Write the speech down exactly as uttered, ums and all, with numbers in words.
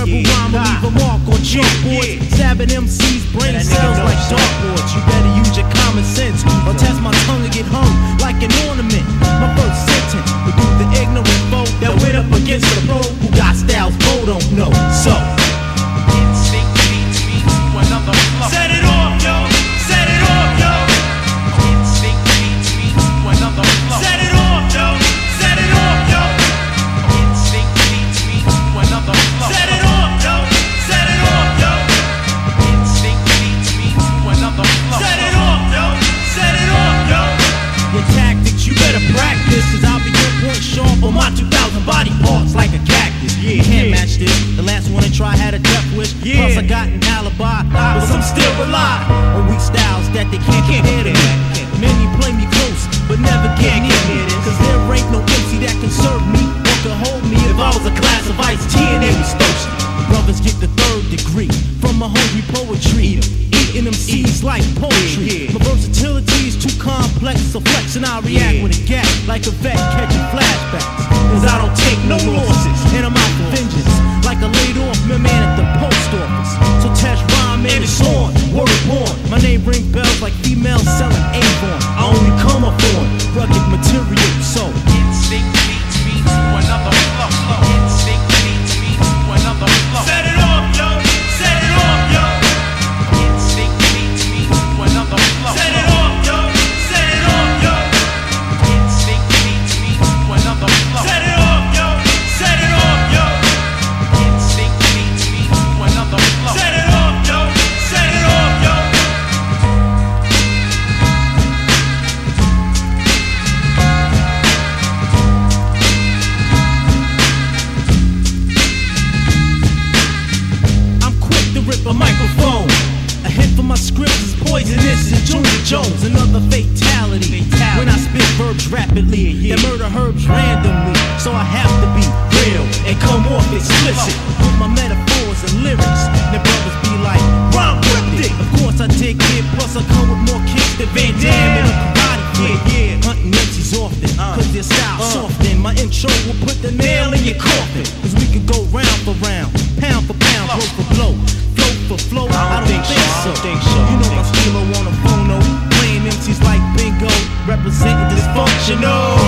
verbal rhyme will leave a mark on chalkboards, stabbing M C's brain cells like dartboards. You better use your common sense or test my tongue and get hung like an ornament. My first sentence will do the ignorant foe that went up against the pro who got styles Bo don't know. So Instinct leads me to another flow. set it off, yo. Set it off, yo. Instinct leads me to another flow. Set it off, yo. Set it off, yo. Instinct leads me to another flow. Set it off, yo. Set it off, yo. Instinct leads me to another flow. Set it off, yo. Set it off, yo. Your tactics, you better practice, cause I'll be your point sharp on my two thousand body parts like a cactus. Yeah, can't match this. The last one to try had a death wish. Yeah. Plus I got an alibi, but some still rely on weak styles that they can't compare to me. Many play me close, but never get near me. Cause there ain't no M C that can serve me or can hold me if I was a class of Ice T and they was thirsty. Brothers get the third degree from my hungry poetry. Eating them seeds like poetry. My versatility is too complex, so flex and I react with a gap like a vet catching flashbacks. Cause I don't take no losses, and I'm out for vengeance like a laid off man at the post office. So test rhyme and it's on, word born. My name ring bells like females selling Avon. I only come up on rugged material, so Instinct leads me to another flow. Instinct leads me to another flow. set it off, yo. Set it off, yo. Instinct leads me to another flow. Set it off, yo. Set it off, yo. Instinct leads me to another flow. Set it off, yo. Set it off, yo. Instinct leads me to another flow. Set it off, yo. Set it off, yo. I'm quick to rip a microphone. A hit for my scripts is poisonous and Junior Jones. Another fatality. When I spit verbs rapidly, they murder herbs randomly. So I have to be real and come off explicit with my metaphors and lyrics. The brothers be like, rhyme with it. Of course I dig it, plus I come with more kicks than Van Damme in a karate flick. Yeah, hunting M Cs often, cause their style soften. My intro will put the nail in your coffin. Cause we can go round for round, pound for pound, blow for blow. Flow for flow, I don't, think, so. think so. You know my stilo on a phono, playing M Cs like bingo, representing dysfunctional.